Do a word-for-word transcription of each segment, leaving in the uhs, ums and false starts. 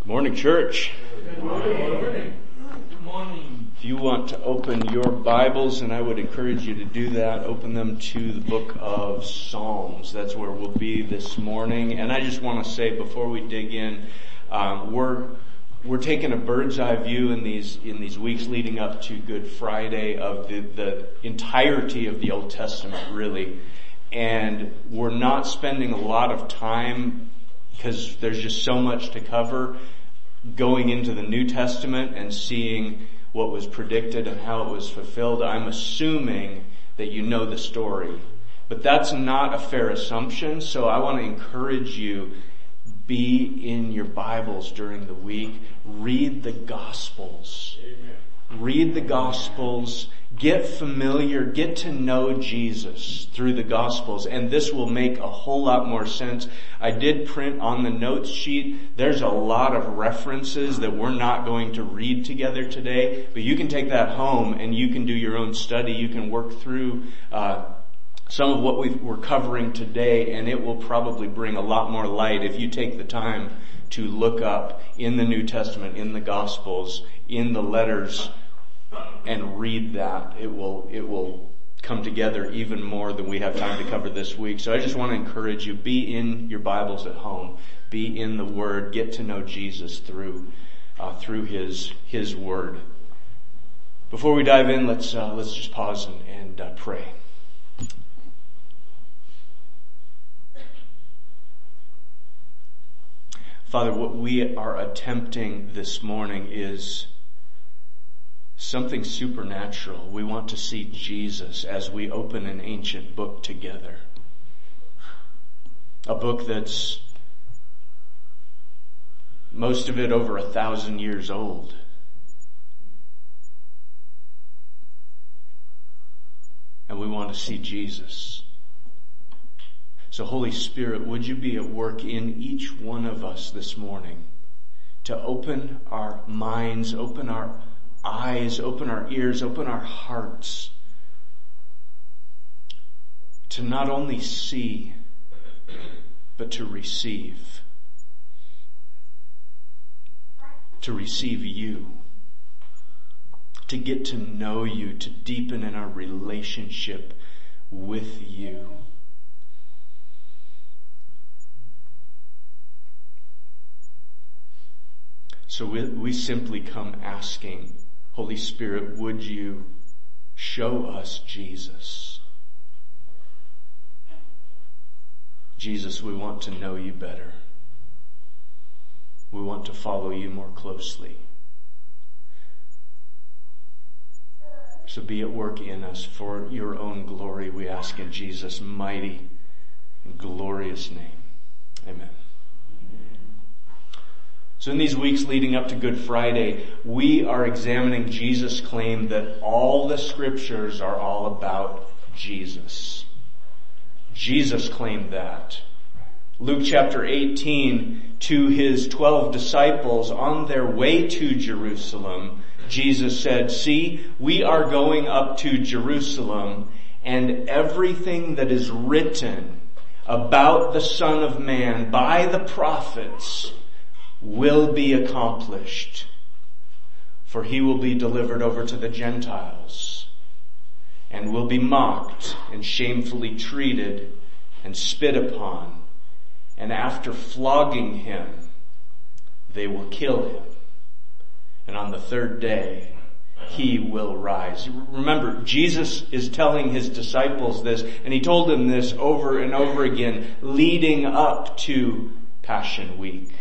Morning, church. Good morning. Good morning. If you want to open your Bibles, and I would encourage you to do that, open them to the book of Psalms. That's where we'll be this morning. And I just want to say before we dig in, um, we're we're taking a bird's eye view in these in these weeks leading up to Good Friday of the, the entirety of the Old Testament, really. And we're not spending a lot of time because there's just so much to cover, going into the New Testament and seeing what was predicted and how it was fulfilled. I'm assuming that you know the story, but that's not a fair assumption. So I want to encourage you, be in your Bibles during the week. Read the Gospels. Amen. Read the Gospels. Get familiar, get to know Jesus through the Gospels, and this will make a whole lot more sense. I did print on the notes sheet, there's a lot of references that we're not going to read together today, but you can take that home and you can do your own study. You can work through uh some of what we've, we're covering today, and it will probably bring a lot more light if you take the time to look up in the New Testament, in the Gospels, in the letters, and read that. It will, it will come together even more than we have time to cover this week. So I just want to encourage you, be in your Bibles at home. Be in the Word. Get to know Jesus through, uh, through His, His Word. Before we dive in, let's, uh, let's just pause and, and uh, pray. Father, what we are attempting this morning is something supernatural. We want to see Jesus as we open an ancient book together. A book that's most of it over a thousand years old. And we want to see Jesus. So Holy Spirit, would you be at work in each one of us this morning to open our minds, open our eyes, open our ears, open our hearts to not only see, but to receive. To receive you. To get to know you, to deepen in our relationship with you. So we, we simply come asking, Holy Spirit, would you show us Jesus? Jesus, we want to know you better. We want to follow you more closely. So be at work in us for your own glory, we ask in Jesus' mighty and glorious name. Amen. So in these weeks leading up to Good Friday, we are examining Jesus' claim that all the scriptures are all about Jesus. Jesus claimed that. Luke chapter eighteen, to his twelve disciples on their way to Jerusalem, Jesus said, "See, we are going up to Jerusalem, and everything that is written about the Son of Man by the prophets will be accomplished, for he will be delivered over to the Gentiles and will be mocked and shamefully treated and spit upon, and after flogging him, they will kill him. And on the third day, he will rise." Remember, Jesus is telling his disciples this, and he told them this over and over again, leading up to Passion Week.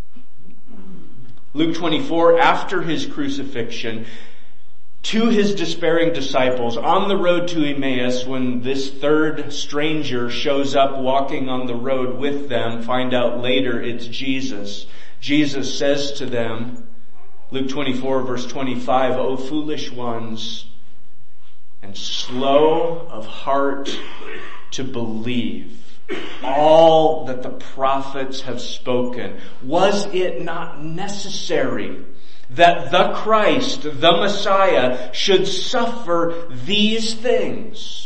Luke twenty-four, after his crucifixion, to his despairing disciples on the road to Emmaus, when this third stranger shows up walking on the road with them, find out later it's Jesus. Jesus says to them, Luke twenty-four verse twenty-five, "O foolish ones, and slow of heart to believe all that the prophets have spoken. Was it not necessary that the Christ, the Messiah, should suffer these things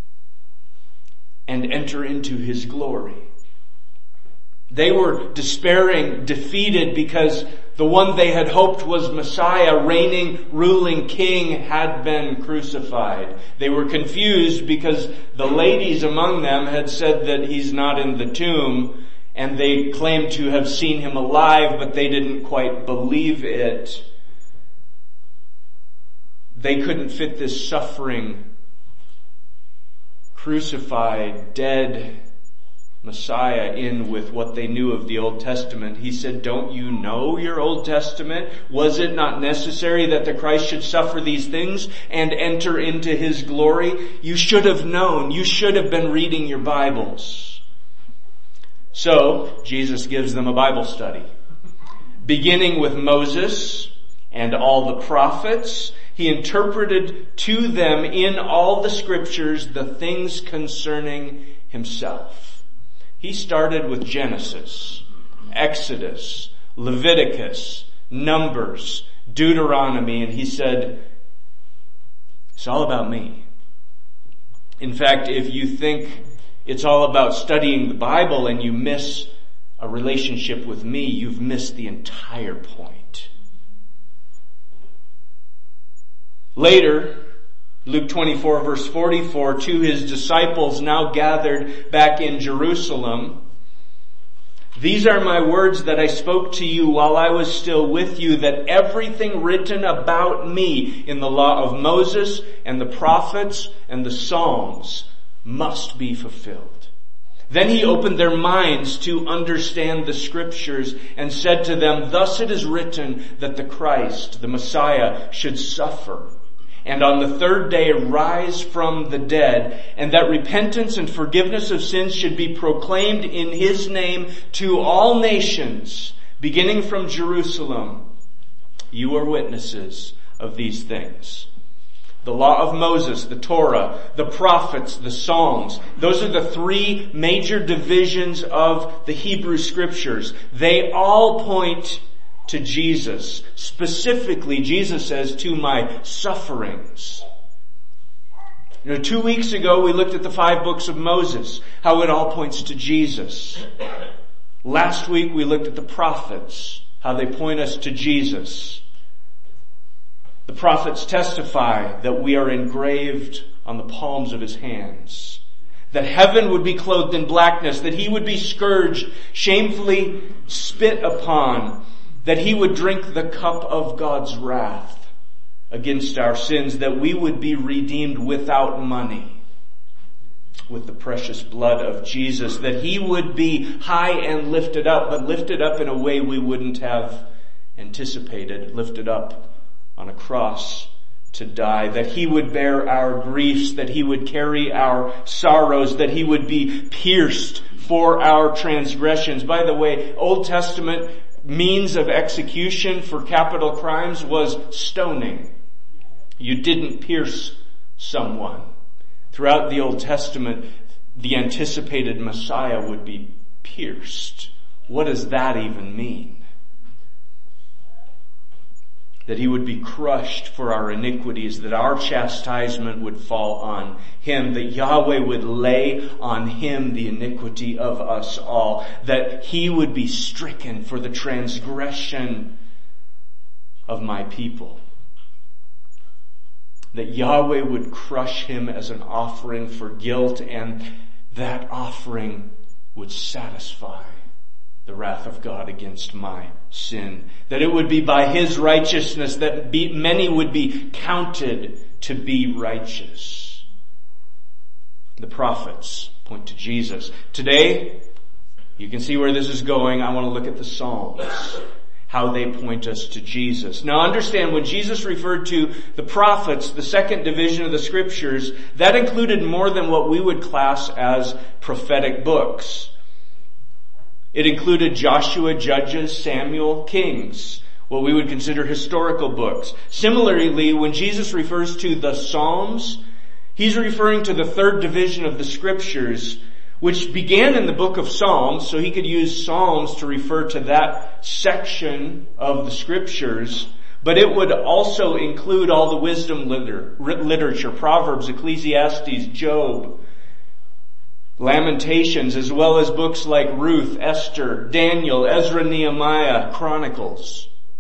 and enter into his glory?" They were despairing, defeated, because the one they had hoped was Messiah, reigning, ruling king, had been crucified. They were confused because the ladies among them had said that he's not in the tomb, and they claimed to have seen him alive, but they didn't quite believe it. They couldn't fit this suffering, crucified, dead Messiah in with what they knew of the Old Testament. He said, don't you know your Old Testament? Was it not necessary that the Christ should suffer these things and enter into his glory? You should have known. You should have been reading your Bibles. So, Jesus gives them a Bible study. Beginning with Moses and all the prophets, he interpreted to them in all the scriptures the things concerning himself. He started with Genesis, Exodus, Leviticus, Numbers, Deuteronomy, and he said, it's all about me. In fact, if you think it's all about studying the Bible and you miss a relationship with me, you've missed the entire point. Later, Luke twenty-four verse forty-four, to his disciples now gathered back in Jerusalem, these are my words that I spoke to you while I was still with you, that everything written about me in the law of Moses and the prophets and the Psalms must be fulfilled. Then he opened their minds to understand the scriptures and said to them, thus it is written that the Christ, the Messiah, should suffer, and on the third day rise from the dead, and that repentance and forgiveness of sins should be proclaimed in his name to all nations, beginning from Jerusalem. You are witnesses of these things. The law of Moses, the Torah, the prophets, the Psalms, those are the three major divisions of the Hebrew scriptures. They all point to Jesus. Specifically, Jesus says, to my sufferings. You know, two weeks ago we looked at the five books of Moses, how it all points to Jesus. Last week we looked at the prophets, how they point us to Jesus. The prophets testify that we are engraved on the palms of his hands, that heaven would be clothed in blackness, that he would be scourged, shamefully spit upon, that he would drink the cup of God's wrath against our sins, that we would be redeemed without money with the precious blood of Jesus, that he would be high and lifted up, but lifted up in a way we wouldn't have anticipated, lifted up on a cross to die, that he would bear our griefs, that he would carry our sorrows, that he would be pierced for our transgressions. By the way, Old Testament means of execution for capital crimes was stoning. You didn't pierce someone. Throughout the Old Testament, the anticipated Messiah would be pierced. What does that even mean? That he would be crushed for our iniquities, that our chastisement would fall on him, that Yahweh would lay on him the iniquity of us all, that he would be stricken for the transgression of my people, that Yahweh would crush him as an offering for guilt, and that offering would satisfy the wrath of God against my sin. That it would be by his righteousness that be, many would be counted to be righteous. The prophets point to Jesus. Today, you can see where this is going. I want to look at the Psalms, how they point us to Jesus. Now understand, when Jesus referred to the prophets, the second division of the scriptures, that included more than what we would class as prophetic books. It included Joshua, Judges, Samuel, Kings, what we would consider historical books. Similarly, when Jesus refers to the Psalms, he's referring to the third division of the scriptures, which began in the book of Psalms, so he could use Psalms to refer to that section of the scriptures, but it would also include all the wisdom liter- literature, Proverbs, Ecclesiastes, Job, Lamentations, as well as books like Ruth, Esther, Daniel, Ezra, Nehemiah, Chronicles.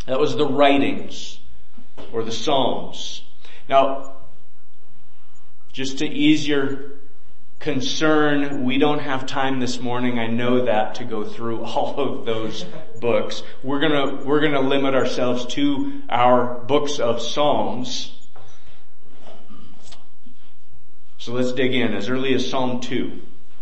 That was the writings, or the Psalms. Now, just to ease your concern, we don't have time this morning, I know that, to go through all of those books. We're gonna, we're gonna limit ourselves to our books of Psalms. So let's dig in. As early as Psalm two,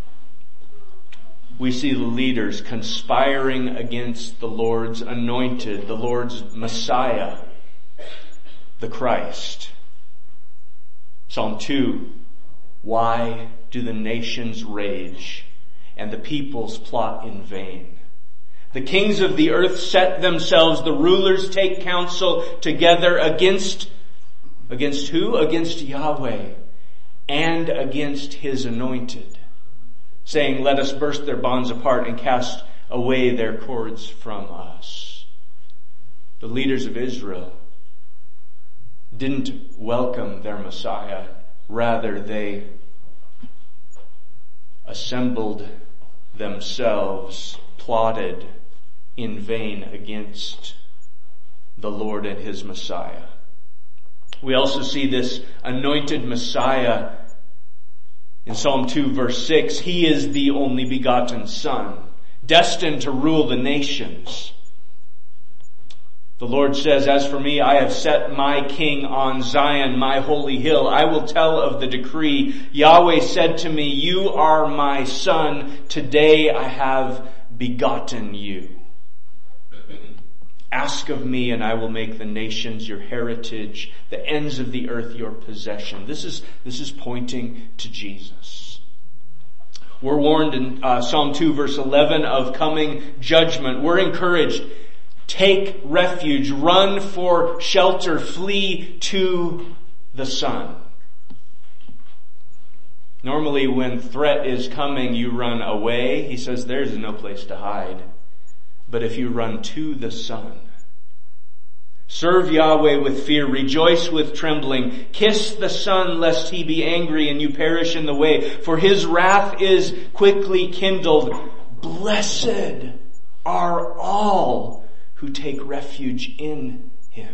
we see the leaders conspiring against the Lord's anointed, the Lord's Messiah, the Christ. Psalm two, why do the nations rage and the peoples plot in vain? The kings of the earth set themselves, the rulers take counsel together against, against who? Against Yahweh and against his anointed, saying, let us burst their bonds apart and cast away their cords from us. The leaders of Israel didn't welcome their Messiah. Rather, they assembled themselves, plotted in vain against the Lord and his Messiah. We also see this anointed Messiah in Psalm two verse six. He is the only begotten Son, destined to rule the nations. The Lord says, as for me, I have set my king on Zion, my holy hill. I will tell of the decree. Yahweh said to me, you are my son. Today I have begotten you. Ask of me and I will make the nations your heritage, the ends of the earth your possession. This is, this is pointing to Jesus. We're warned in uh, Psalm two verse eleven of coming judgment. We're encouraged. Take refuge, run for shelter, flee to the Son. Normally when threat is coming, you run away. He says there's no place to hide. But if you run to the Son, serve Yahweh with fear, rejoice with trembling, kiss the Son lest he be angry and you perish in the way, for his wrath is quickly kindled. Blessed are all who take refuge in him.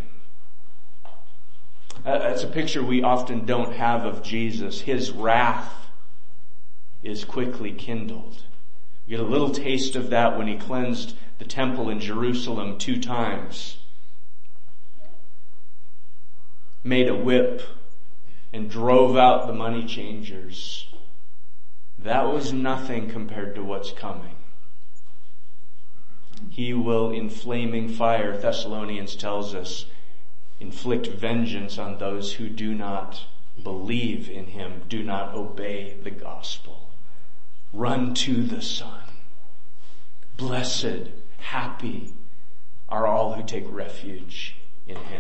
That's a picture we often don't have of Jesus. His wrath is quickly kindled. You get a little taste of that when he cleansed the temple in Jerusalem two times. Made a whip and drove out the money changers. That was nothing compared to what's coming. He will, in flaming fire, Thessalonians tells us, inflict vengeance on those who do not believe in him, do not obey the gospel. Run to the Son. Blessed, happy are all who take refuge in him.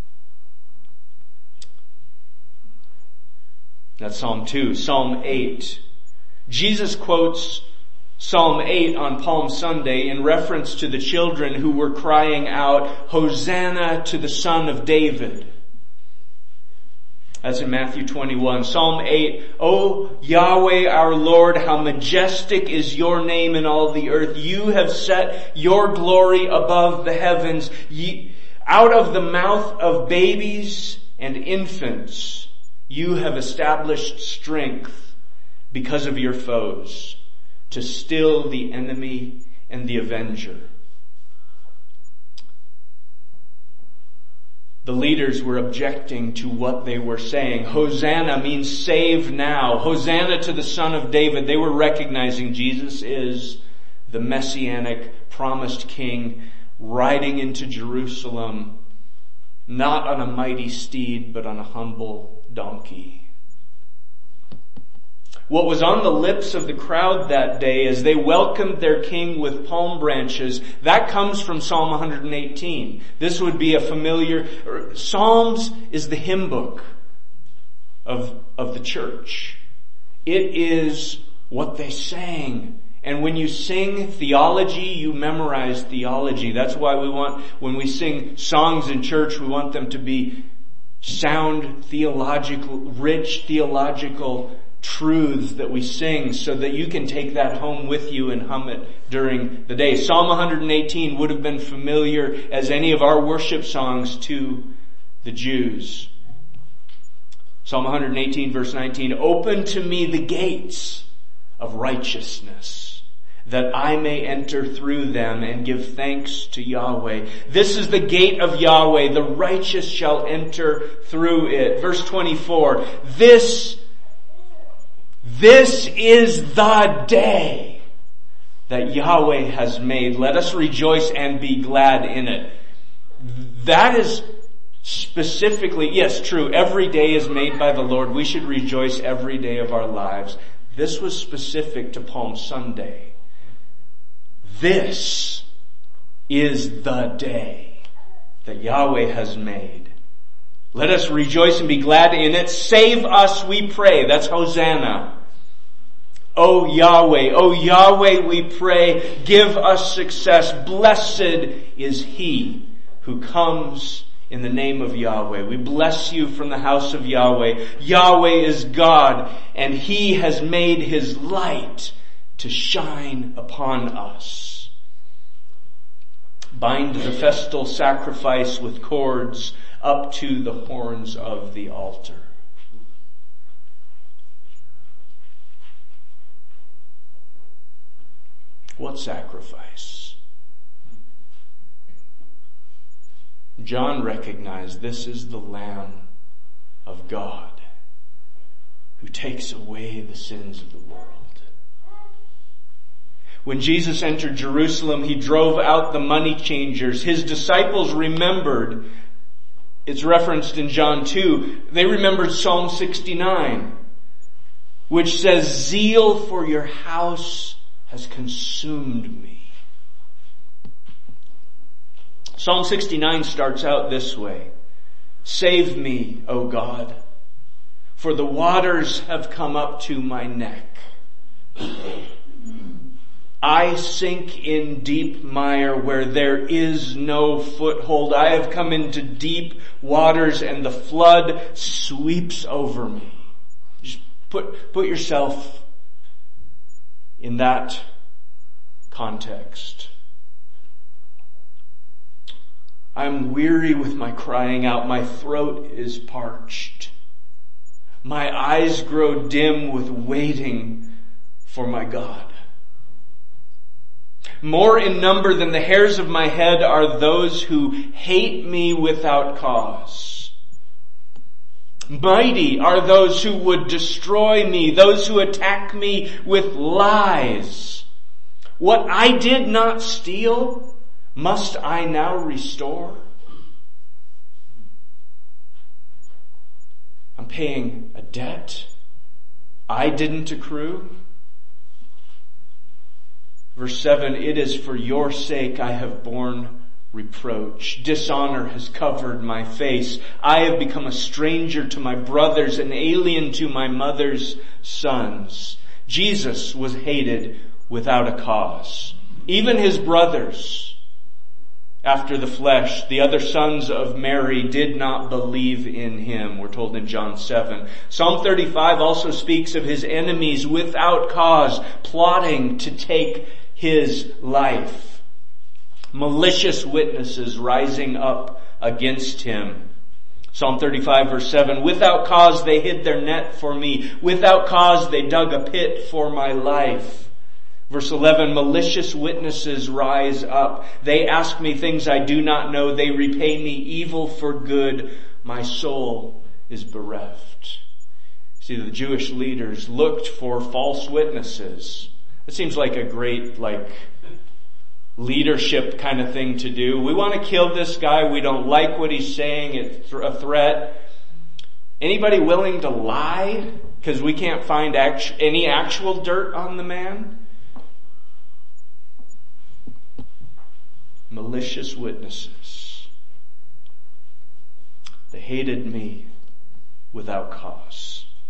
That's Psalm two. Psalm eight. Jesus quotes Psalm eight on Palm Sunday in reference to the children who were crying out, Hosanna to the Son of David. That's in Matthew twenty-one. Psalm eight, O Yahweh our Lord, how majestic is your name in all the earth. You have set your glory above the heavens. Ye, out of the mouth of babies and infants, you have established strength because of your foes, to still the enemy and the avenger. The leaders were objecting to what they were saying. Hosanna means save now. Hosanna to the Son of David. They were recognizing Jesus is the messianic promised king riding into Jerusalem, not on a mighty steed, but on a humble donkey. What was on the lips of the crowd that day as they welcomed their king with palm branches, that comes from Psalm one eighteen. This would be a familiar, Psalms is the hymn book of, of the church. It is what they sang. And when you sing theology, you memorize theology. That's why we want, when we sing songs in church, we want them to be sound, theological, rich theological truths that we sing so that you can take that home with you and hum it during the day. Psalm one eighteen would have been familiar as any of our worship songs to the Jews. Psalm one eighteen verse nineteen, open to me the gates of righteousness, that I may enter through them and give thanks to Yahweh. This is the gate of Yahweh, the righteous shall enter through it. Verse twenty-four, this, this is the day that Yahweh has made. Let us rejoice and be glad in it. That is specifically, yes, true, every day is made by the Lord. We should rejoice every day of our lives. This was specific to Palm Sunday. This is the day that Yahweh has made. Let us rejoice and be glad in it. Save us, we pray. That's Hosanna. O Yahweh, O Yahweh, we pray, give us success. Blessed is he who comes in the name of Yahweh. We bless you from the house of Yahweh. Yahweh is God, and he has made his light to shine upon us. Bind the festal sacrifice with cords up to the horns of the altar. What sacrifice? John recognized this is the Lamb of God who takes away the sins of the world. When Jesus entered Jerusalem, he drove out the money changers. His disciples remembered, it's referenced in John two, they remembered Psalm sixty-nine, which says, zeal for your house has consumed me. Psalm sixty-nine starts out this way. Save me, O God, for the waters have come up to my neck. I sink in deep mire where there is no foothold. I have come into deep waters and the flood sweeps over me. Just put, put yourself in that context. I'm weary with my crying out. My throat is parched. My eyes grow dim with waiting for my God. More in number than the hairs of my head are those who hate me without cause. Mighty are those who would destroy me, those who attack me with lies. What I did not steal, must I now restore? I'm paying a debt I didn't accrue. Verse seven, it is for your sake I have borne reproach. Dishonor has covered my face. I have become a stranger to my brothers, an alien to my mother's sons. Jesus was hated without a cause. Even his brothers, after the flesh, the other sons of Mary, did not believe in him, we're told in John seven. Psalm thirty-five also speaks of his enemies without cause, plotting to take his life. Malicious witnesses rising up against him. Psalm thirty-five verse seven, without cause they hid their net for me. Without cause they dug a pit for my life. Verse eleven, malicious witnesses rise up. They ask me things I do not know. They repay me evil for good. My soul is bereft. See, the Jewish leaders looked for false witnesses. It seems like a great, like, leadership kind of thing to do. We want to kill this guy. We don't like what he's saying. It's a threat. Anybody willing to lie? Because we can't find actu- any actual dirt on the man? Malicious witnesses. They hated me without cause.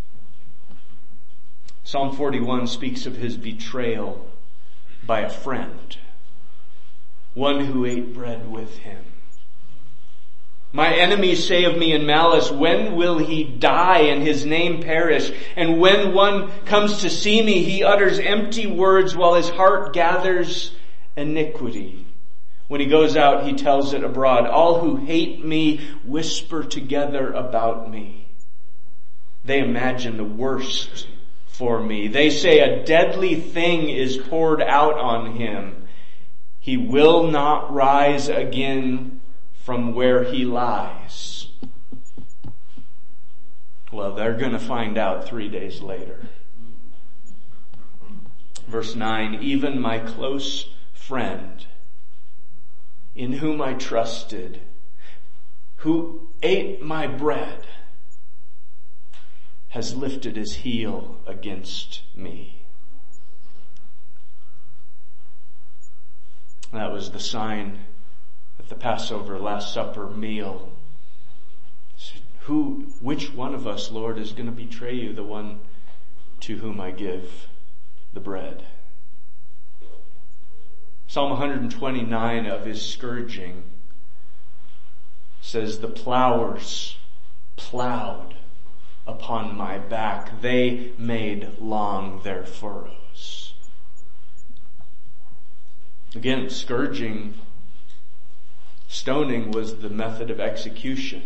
Psalm forty-one speaks of his betrayal by a friend, one who ate bread with him. My enemies say of me in malice, when will he die and his name perish? And when one comes to see me, he utters empty words while his heart gathers iniquity. When he goes out, he tells it abroad. All who hate me whisper together about me. They imagine the worst for me. They say a deadly thing is poured out on him. He will not rise again from where he lies. Well, they're going to find out three days later. Verse nine, even my close friend, in whom I trusted, who ate my bread, has lifted his heel against me. That was the sign at the Passover Last Supper meal. Who, which one of us, Lord, is going to betray you? The one to whom I give the bread. Psalm one twenty-nine of his scourging says, the plowers plowed upon my back. They made long their furrows. Again, scourging, stoning was the method of execution.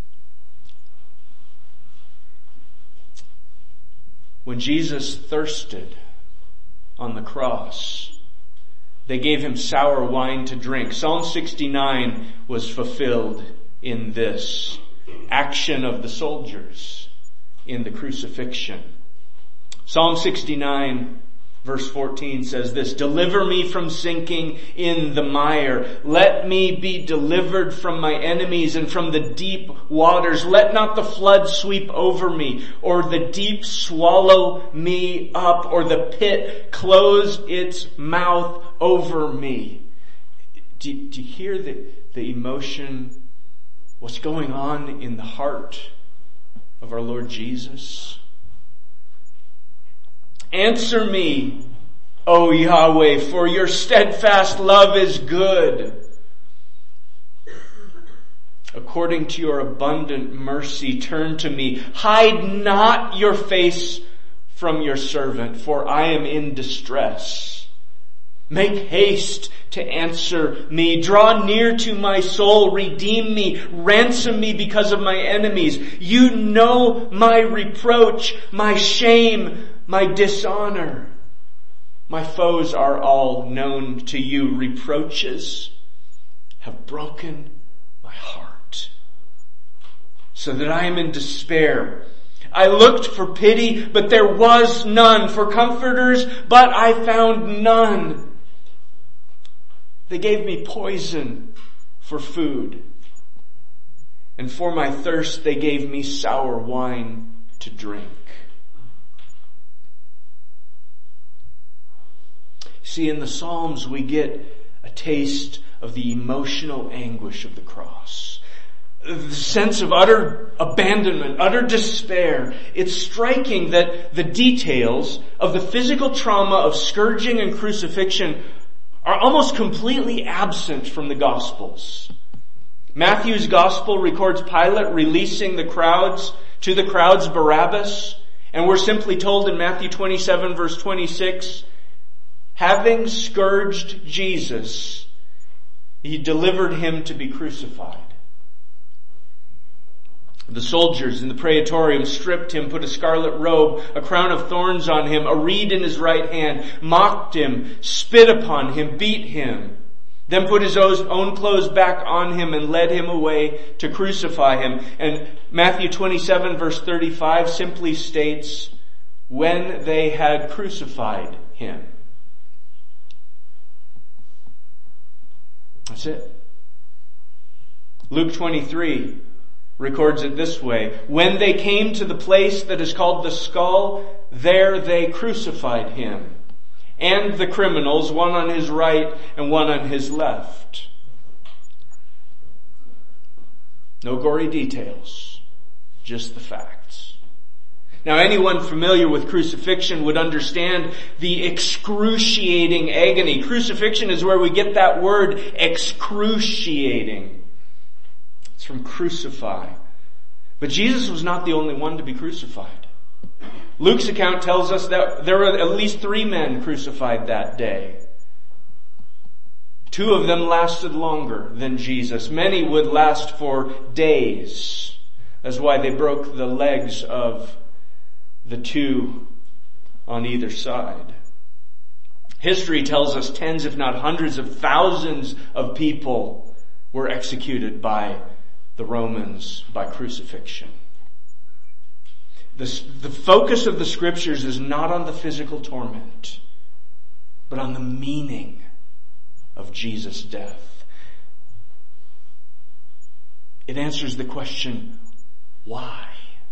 When Jesus thirsted on the cross, they gave him sour wine to drink. Psalm sixty-nine was fulfilled in this action of the soldiers in the crucifixion. Psalm sixty-nine verse fourteen says this, deliver me from sinking in the mire. Let me be delivered from my enemies and from the deep waters. Let not the flood sweep over me, or the deep swallow me up, or the pit close its mouth over me. Do, do you hear the, the emotion, what's going on in the heart of our Lord Jesus? Answer me, O Yahweh, for your steadfast love is good. According to your abundant mercy, turn to me. Hide not your face from your servant, for I am in distress. Make haste to answer me. Draw near to my soul. Redeem me. Ransom me because of my enemies. You know my reproach, my shame, my dishonor. My foes are all known to you. Reproaches have broken my heart, so that I am in despair. I looked for pity, but there was none. For comforters, but I found none. They gave me poison for food, and for my thirst they gave me sour wine to drink. See, in the Psalms we get a taste of the emotional anguish of the cross. The sense of utter abandonment, utter despair. It's striking that the details of the physical trauma of scourging and crucifixion are almost completely absent from the Gospels. Matthew's Gospel records Pilate releasing the crowds, to the crowds Barabbas, and we're simply told in Matthew twenty-seven verse twenty-six, having scourged Jesus, he delivered him to be crucified. The soldiers in the praetorium stripped him, put a scarlet robe, a crown of thorns on him, a reed in his right hand, mocked him, spit upon him, beat him, then put his own clothes back on him and led him away to crucify him. And Matthew twenty-seven verse thirty-five simply states, when they had crucified him. That's it. Luke twenty-three records it this way. When they came to the place that is called the Skull, there they crucified him and the criminals, one on his right and one on his left. No gory details, just the facts. Now, anyone familiar with crucifixion would understand the excruciating agony. Crucifixion is where we get that word excruciating. It's from crucify. But Jesus was not the only one to be crucified. Luke's account tells us that there were at least three men crucified that day. Two of them lasted longer than Jesus. Many would last for days. That's why they broke the legs of the two on either side. History tells us tens, if not hundreds of thousands of people were executed by the Romans by crucifixion. The, the focus of the scriptures is not on the physical torment, but on the meaning of Jesus' death. It answers the question, why?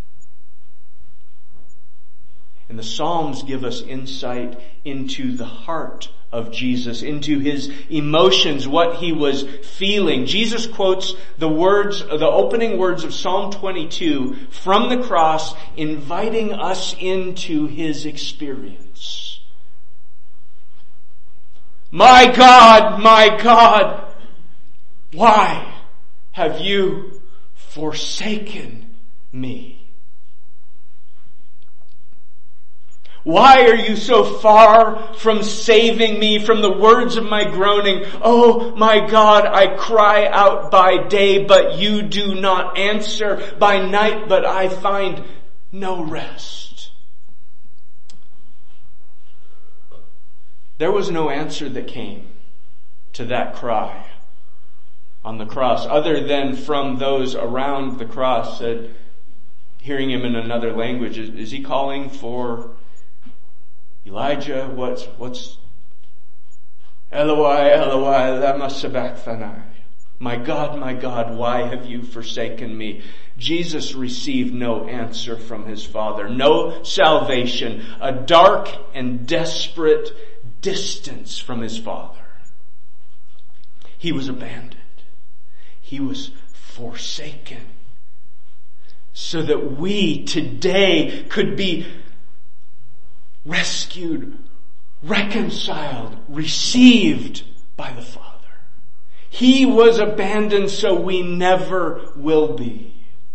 And the Psalms give us insight into the heart of Jesus, into his emotions, what he was feeling. Jesus quotes the words, the opening words of Psalm twenty-two from the cross, inviting us into his experience. My God, my God, why have you forsaken me? Why are you so far from saving me from the words of my groaning? Oh my God, I cry out by day, but you do not answer. By night, but I find no rest. There was no answer that came to that cry on the cross, other than from those around the cross, said, hearing him in another language, is, is he calling for Elijah? What's, what's, Eloi, Eloi, lama sabachthani. My God, my God, why have you forsaken me? Jesus received no answer from his Father, no salvation, a dark and desperate distance from his Father. He was abandoned. He was forsaken. So that we today could be rescued, reconciled, received by the Father. He was abandoned so we never will be.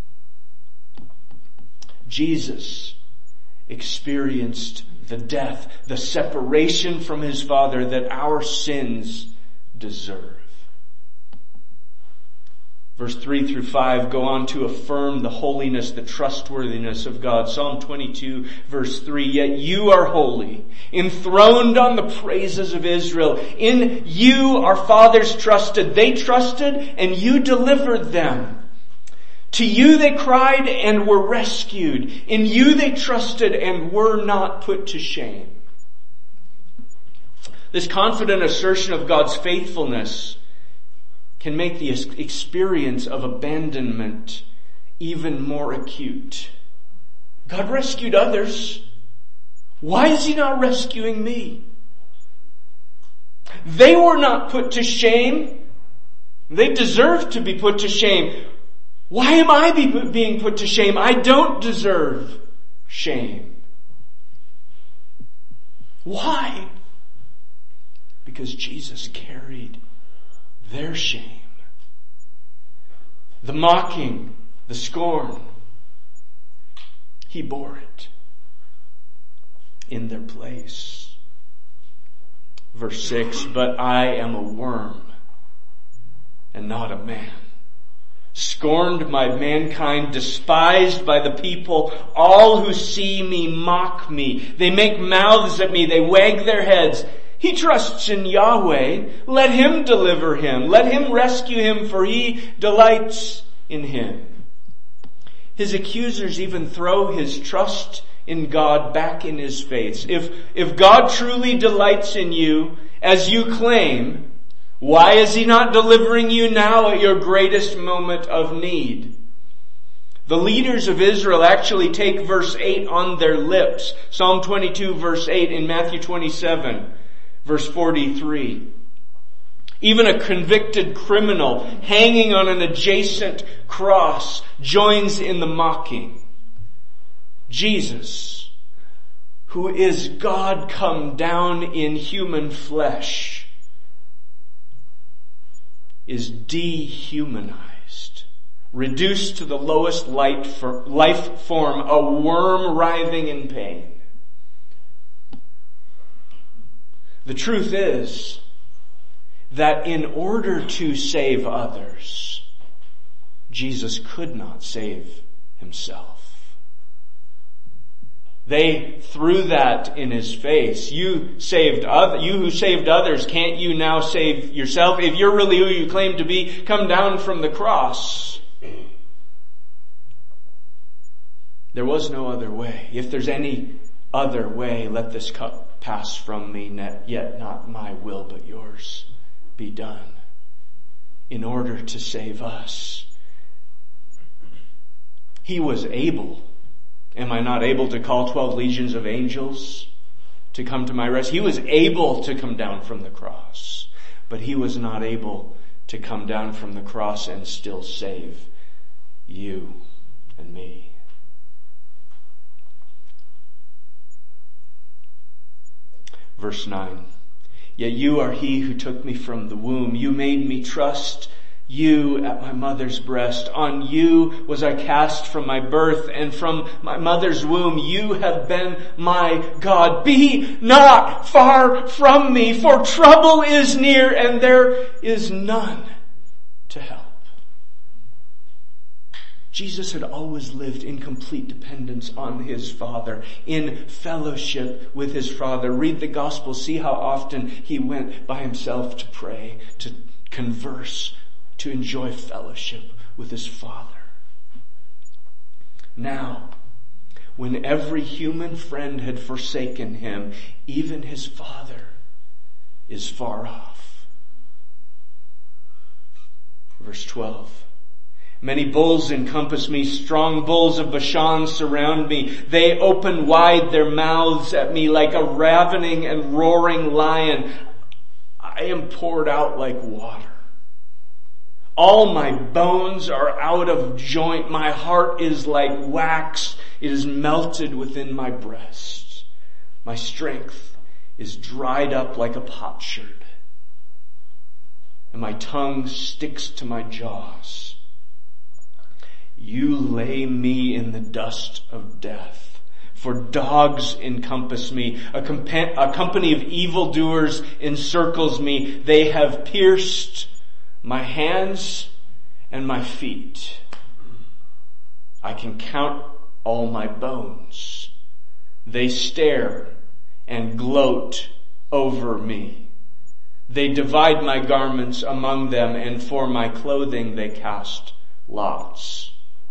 Jesus experienced the death, the separation from his Father that our sins deserve. Verse three through five go on to affirm the holiness, the trustworthiness of God. Psalm twenty-two verse three, yet you are holy, enthroned on the praises of Israel. In you our fathers trusted. They trusted and you delivered them. To you they cried and were rescued. In you they trusted and were not put to shame. This confident assertion of God's faithfulness can make the experience of abandonment even more acute. God rescued others. Why is he not rescuing me? They were not put to shame. They deserve to be put to shame. Why am I be, being put to shame? I don't deserve shame. Why? Because Jesus carried their shame. The mocking, the scorn. He bore it in their place. Verse six, but I am a worm and not a man. Scorned by mankind, despised by the people. All who see me mock me. They make mouths at me. They wag their heads. He trusts in Yahweh. Let him deliver him. Let him rescue him, for he delights in him. His accusers even throw his trust in God back in his face. If, if God truly delights in you, as you claim, why is he not delivering you now at your greatest moment of need? The leaders of Israel actually take verse eight on their lips. Psalm twenty-two verse eight in Matthew twenty-seven. Verse forty-three. Even a convicted criminal hanging on an adjacent cross joins in the mocking. Jesus, who is God come down in human flesh, is dehumanized, reduced to the lowest life form, a worm writhing in pain. The truth is, that in order to save others, Jesus could not save himself. They threw that in his face. You saved other, you who saved others, can't you now save yourself? If you're really who you claim to be, come down from the cross. There was no other way. If there's any other way, let this cup pass from me, yet not my will but yours be done. In order to save us. He was able. Am I not able to call twelve legions of angels to come to my rescue? He was able to come down from the cross, but he was not able to come down from the cross and still save you and me. Verse nine. Yet you are he who took me from the womb. You made me trust you at my mother's breast. On you was I cast from my birth, and from my mother's womb you have been my God. Be not far from me, for trouble is near and there is none to help. Jesus had always lived in complete dependence on his Father, in fellowship with his Father. Read the Gospel, see how often he went by himself to pray, to converse, to enjoy fellowship with his Father. Now, when every human friend had forsaken him, even his Father is far off. Verse twelve. Many bulls encompass me, strong bulls of Bashan surround me. They open wide their mouths at me like a ravening and roaring lion. I am poured out like water. All my bones are out of joint. My heart is like wax. It is melted within my breast. My strength is dried up like a potsherd. And my tongue sticks to my jaws. You lay me in the dust of death, for dogs encompass me. A, comp- a company of evildoers encircles me. They have pierced my hands and my feet. I can count all my bones. They stare and gloat over me. They divide my garments among them, and for my clothing they cast lots.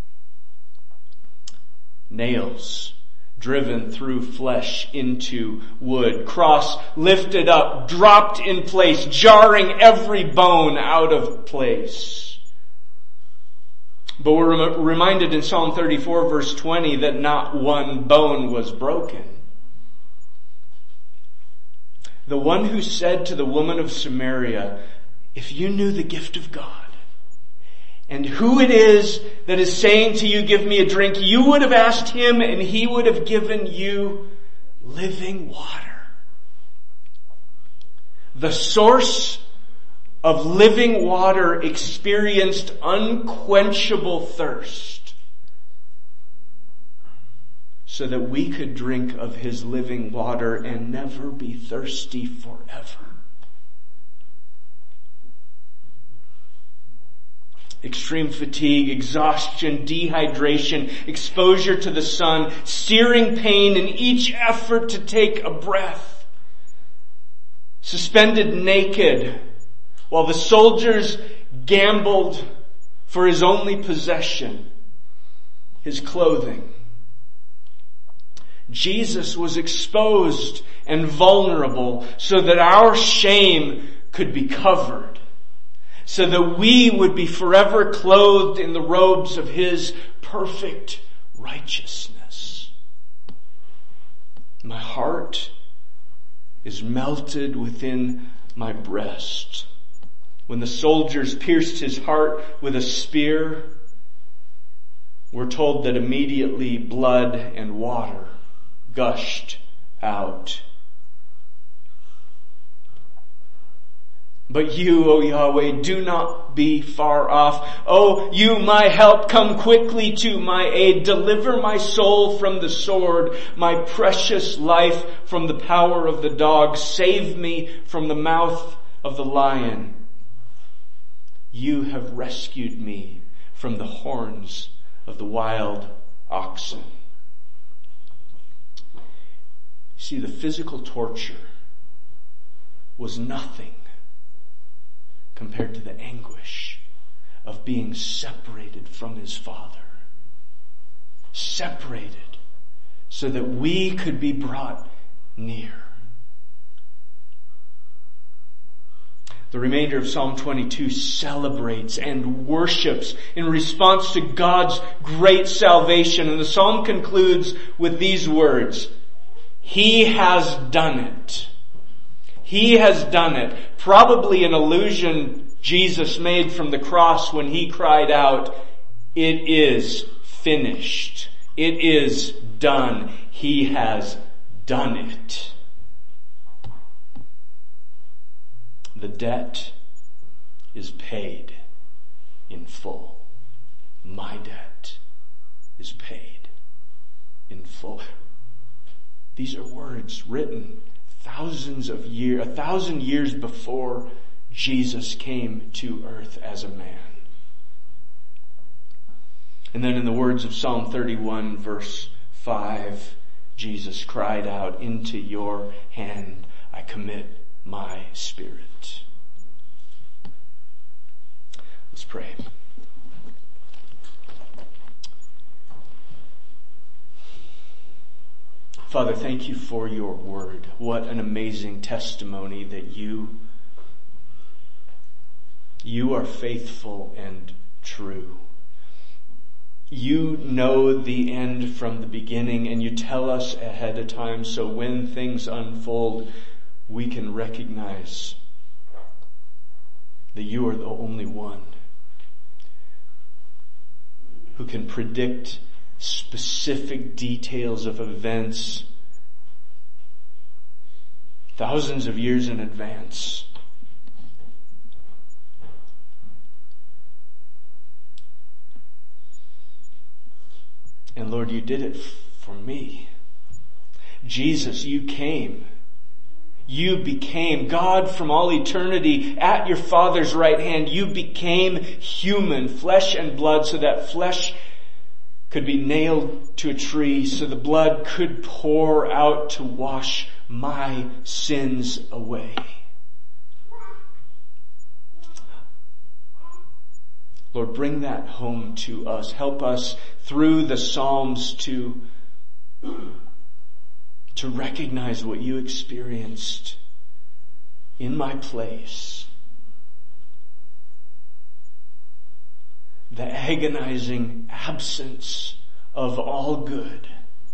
Nails driven through flesh into wood. Cross lifted up, dropped in place, jarring every bone out of place. But we're rem- reminded in Psalm thirty-four verse twenty that not one bone was broken. The one who said to the woman of Samaria, if you knew the gift of God, and who it is that is saying to you, give me a drink, you would have asked him and he would have given you living water. The source of living water experienced unquenchable thirst so that we could drink of his living water and never be thirsty forever. Extreme fatigue, exhaustion, dehydration, exposure to the sun, searing pain in each effort to take a breath. Suspended naked while the soldiers gambled for his only possession, his clothing. Jesus was exposed and vulnerable so that our shame could be covered, so that we would be forever clothed in the robes of his perfect righteousness. My heart is melted within my breast. When the soldiers pierced his heart with a spear, we're told that immediately blood and water gushed out. But you, O Yahweh, do not be far off. O you, my help, come quickly to my aid. Deliver my soul from the sword, my precious life from the power of the dog. Save me from the mouth of the lion. You have rescued me from the horns of the wild oxen. See, the physical torture was nothing compared to the anguish of being separated from his Father. Separated so that we could be brought near. The remainder of Psalm twenty-two celebrates and worships in response to God's great salvation. And the psalm concludes with these words, He has done it. He has done it. Probably an allusion Jesus made from the cross when he cried out, it is finished. It is done. He has done it. The debt is paid in full. My debt is paid in full. These are words written thousands of years, a thousand years before Jesus came to earth as a man. And then in the words of Psalm thirty-one verse five, Jesus cried out, into your hand I commit my spirit. Let's pray. Father, thank you for your word. What an amazing testimony that you, you are faithful and true. You know the end from the beginning, and you tell us ahead of time, so when things unfold, we can recognize that you are the only one who can predict specific details of events thousands of years in advance. And Lord, you did it for me. Jesus, you came. You became God from all eternity at your Father's right hand. You became human, flesh and blood, so that flesh could be nailed to a tree, so the blood could pour out to wash my sins away. Lord, bring that home to us. Help us through the Psalms to, to recognize what you experienced in my place. The agonizing absence of all good.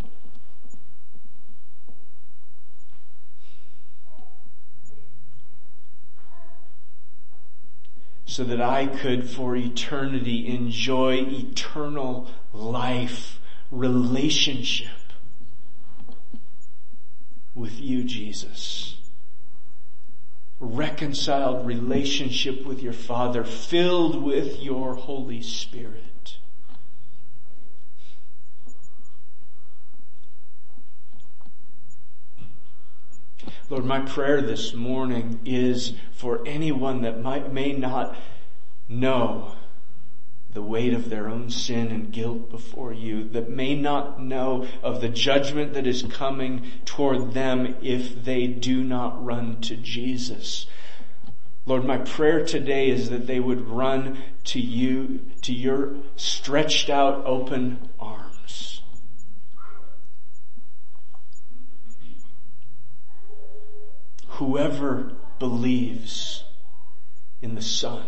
So that I could for eternity enjoy eternal life, relationship with you, Jesus. Reconciled relationship with your Father, filled with your Holy Spirit. Lord, my prayer this morning is for anyone that might, may not know the weight of their own sin and guilt before you, that may not know of the judgment that is coming toward them if they do not run to Jesus. Lord, my prayer today is that they would run to you, to your stretched out open arms. Whoever believes in the Son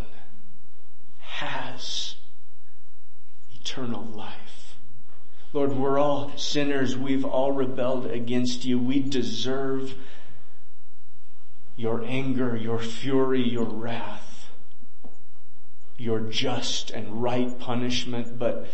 has eternal life. Lord, we're all sinners. We've all rebelled against you. We deserve your anger, your fury, your wrath, your just and right punishment. But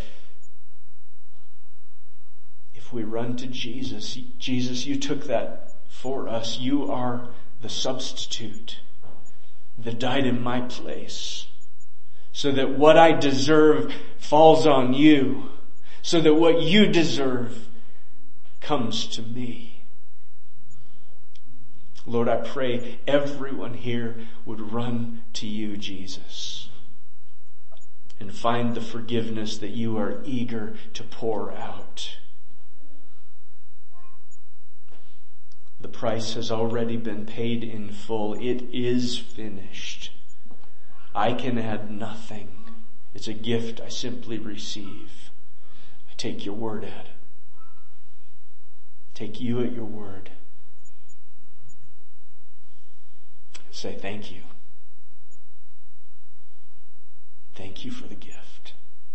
if we run to Jesus, Jesus, you took that for us. You are the substitute that died in my place, so that what I deserve falls on you, so that what you deserve comes to me. Lord, I pray everyone here would run to you, Jesus, and find the forgiveness that you are eager to pour out. The price has already been paid in full. It is finished. I can add nothing. It's a gift I simply receive. I take your word at it. Take you at your word. Say thank you. Thank you for the gift.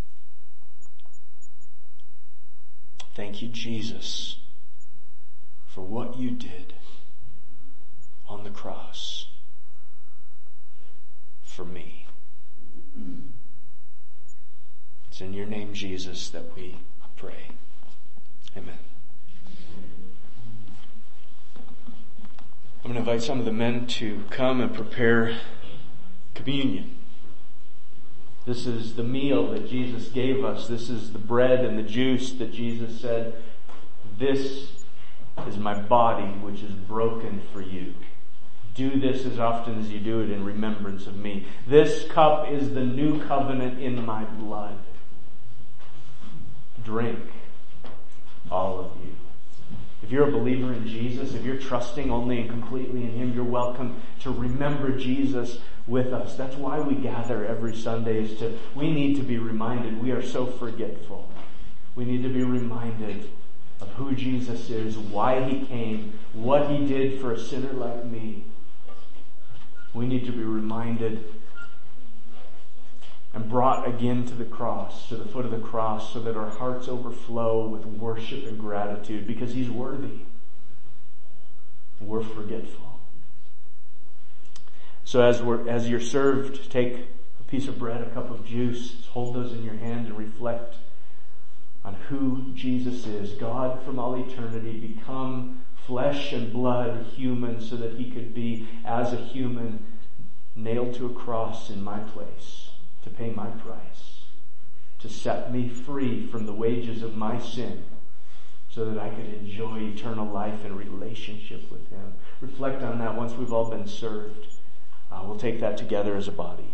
Thank you, Jesus, for what you did on the cross for me. It's in your name, Jesus, that we pray. Amen. I'm going to invite some of the men to come and prepare communion. This is the meal that Jesus gave us. This is the bread and the juice that Jesus said, this is my body which is broken for you. Do this as often as you do it in remembrance of me. This cup is the new covenant in my blood. Drink, all of you. If you're a believer in Jesus, if you're trusting only and completely in Him, you're welcome to remember Jesus with us. That's why we gather every Sunday, is to, we need to be reminded. We are so forgetful. We need to be reminded of who Jesus is, why He came, what He did for a sinner like me. We need to be reminded and brought again to the cross, to the foot of the cross, so that our hearts overflow with worship and gratitude, because He's worthy. We're forgetful. So as we're, as you're served, take a piece of bread, a cup of juice, hold those in your hand and reflect on who Jesus is. God from all eternity, become flesh and blood, human, so that He could be, as a human, nailed to a cross in my place, to pay my price, to set me free from the wages of my sin, so that I could enjoy eternal life and relationship with Him. Reflect on that once we've all been served. Uh, we'll take that together as a body.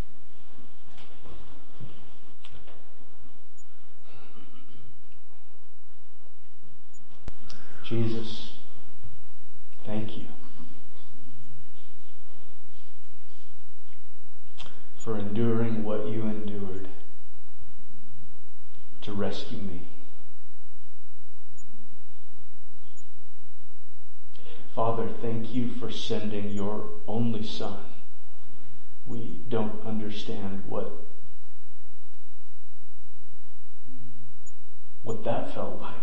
Jesus, thank you for enduring what you endured to rescue me. Father, thank you for sending your only Son. We don't understand what, what that felt like.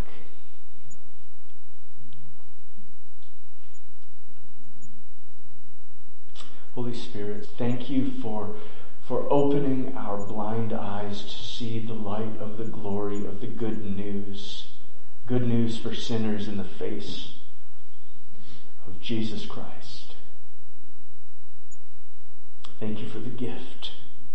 Holy Spirit, thank you for for opening our blind eyes to see the light of the glory of the good news. Good news for sinners in the face of Jesus Christ. Thank you for the gift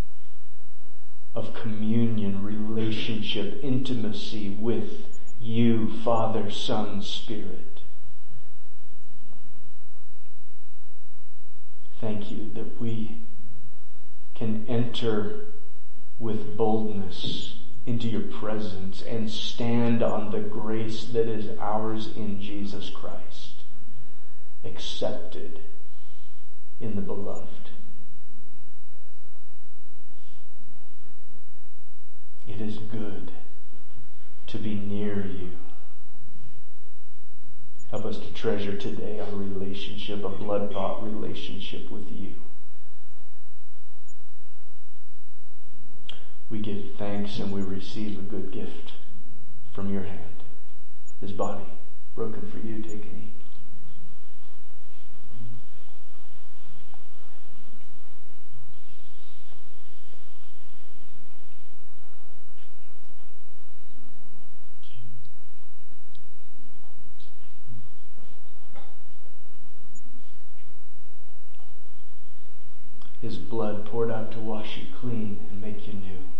of communion, relationship, intimacy with you, Father, Son, Spirit. Thank you that we can enter with boldness into your presence and stand on the grace that is ours in Jesus Christ, accepted in the beloved. It is good to be near you. Help us to treasure today our relationship, a blood-bought relationship with you. We give thanks and we receive a good gift from your hand. His body broken for you. Take and eat. His blood poured out to wash you clean and make you new.